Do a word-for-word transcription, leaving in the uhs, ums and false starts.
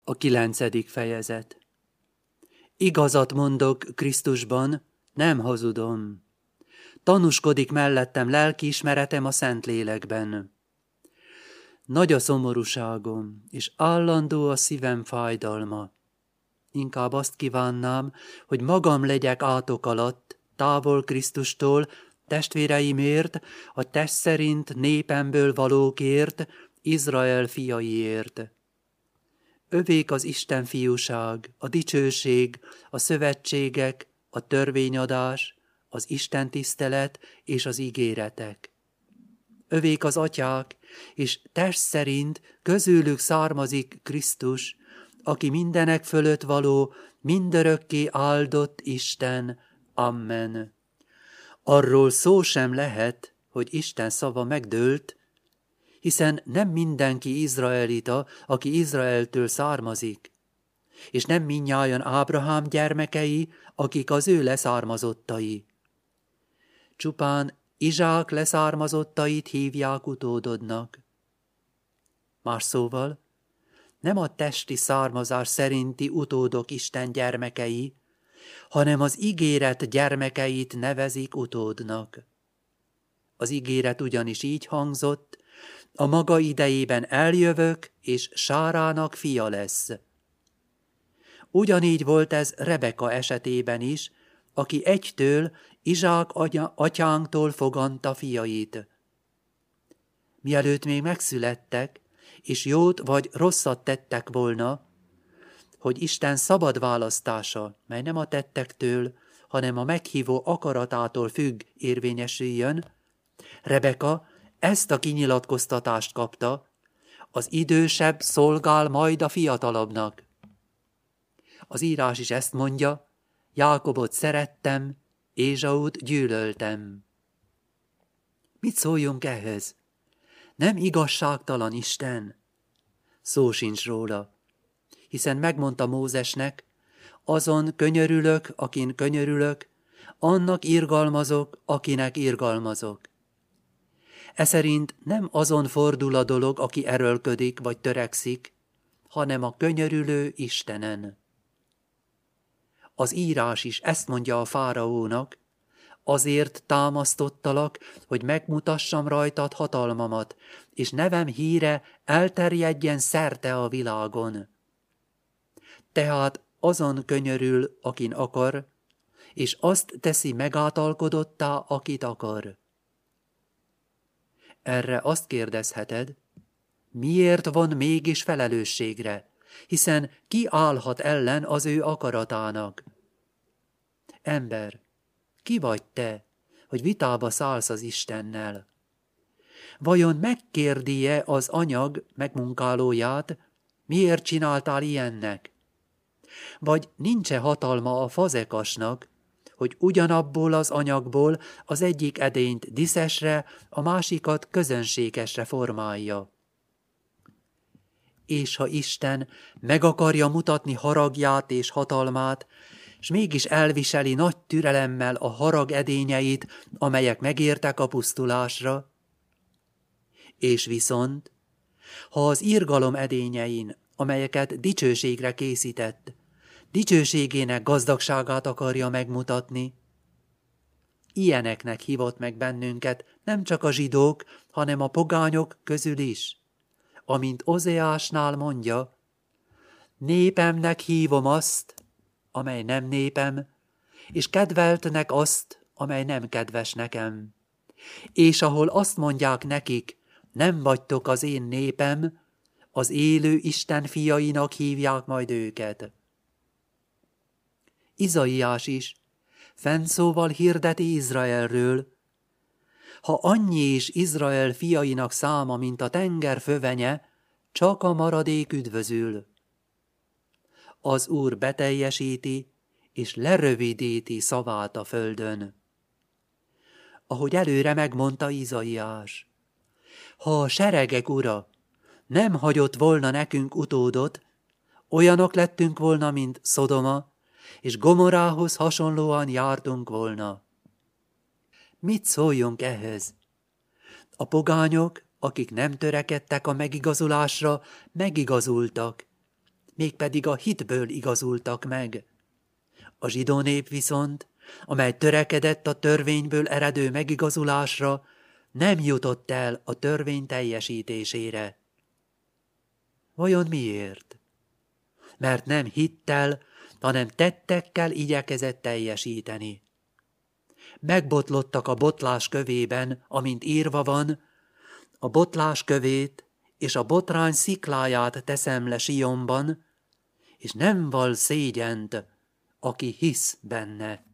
A kilencedik fejezet. Igazat mondok Krisztusban, nem hazudom. Tanúskodik mellettem lelkiismeretem a Szentlélekben. Nagy a szomorúságom, és állandó a szívem fájdalma. Inkább azt kívánnám, hogy magam legyek átok alatt, távol Krisztustól, testvéreimért, a test szerint népemből valókért, Izrael fiaiért. Övék az Isten fiúság, a dicsőség, a szövetségek, a törvényadás, az Isten tisztelet és az ígéretek. Övék az atyák, és test szerint közülük származik Krisztus, aki mindenek fölött való, mindörökké áldott Isten. Amen. Arról szó sem lehet, hogy Isten szava megdőlt, hiszen nem mindenki izraelita, aki Izraeltől származik, és nem mindnyájan Ábrahám gyermekei, akik az ő leszármazottai. Csupán Izsák leszármazottait hívják utódodnak. Más szóval, nem a testi származás szerinti utódok Isten gyermekei, hanem az ígéret gyermekeit nevezik utódnak. Az ígéret ugyanis így hangzott: a maga idejében eljövök, és Sárának fia lesz. Ugyanígy volt ez Rebeka esetében is, aki egytől Izsák atyánktól foganta fiait. Mielőtt még megszülettek, és jót vagy rosszat tettek volna, hogy Isten szabad választása, mely nem a tettektől, hanem a meghívó akaratától függ, érvényesüljön, Rebeka ezt a kinyilatkoztatást kapta: az idősebb szolgál majd a fiatalabbnak. Az írás is ezt mondja: Jákobot szerettem, Ézsaut gyűlöltem. Mit szóljunk ehhez? Nem igazságtalan Isten? Szó sincs róla, hiszen megmondta Mózesnek: azon könyörülök, akin könyörülök, annak irgalmazok, akinek irgalmazok. Eszerint nem azon fordul a dolog, aki erőlködik vagy törekszik, hanem a könyörülő Istenen. Az írás is ezt mondja a fáraónak: azért támasztottalak, hogy megmutassam rajtad hatalmamat, és nevem híre elterjedjen szerte a világon. Tehát azon könyörül, akin akar, és azt teszi megátalkodottá, akit akar. Erre azt kérdezheted: miért von mégis felelősségre, hiszen ki állhat ellen az ő akaratának? Ember, ki vagy te, hogy vitába szállsz az Istennel? Vajon megkérdi-e az anyag megmunkálóját, miért csináltál ilyennek? Vagy nincs-e hatalma a fazekasnak, hogy ugyanabból az anyagból az egyik edényt diszesre, a másikat közönségesre formálja? És ha Isten meg akarja mutatni haragját és hatalmát, s mégis elviseli nagy türelemmel a harag edényeit, amelyek megértek a pusztulásra, és viszont, ha az irgalom edényein, amelyeket dicsőségre készített, dicsőségének gazdagságát akarja megmutatni, ilyeneknek hívott meg bennünket nem csak a zsidók, hanem a pogányok közül is, amint Ozeásnál mondja: népemnek hívom azt, amely nem népem, és kedveltnek azt, amely nem kedves nekem. És ahol azt mondják nekik: nem vagytok az én népem, az élő Isten fiainak hívják majd őket. Izaiás is fennszóval hirdeti Izraelről: ha annyi is Izrael fiainak száma, mint a tenger fövenye, csak a maradék üdvözül. Az Úr beteljesíti és lerövidíti szavát a földön. Ahogy előre megmondta Izaiás: ha a seregek Ura nem hagyott volna nekünk utódot, olyanok lettünk volna, mint Szodoma, és Gomorához hasonlóan jártunk volna. Mit szóljunk ehhez? A pogányok, akik nem törekedtek a megigazulásra, megigazultak, mégpedig a hitből igazultak meg. A zsidó nép viszont, amely törekedett a törvényből eredő megigazulásra, nem jutott el a törvény teljesítésére. Vajon miért? Mert nem hittel, hanem tettekkel igyekezett teljesíteni. Megbotlottak a botlás kövében, amint írva van, a botlás kövét és a botrány szikláját teszem le Sionban, és nem val szégyent, aki hisz benne.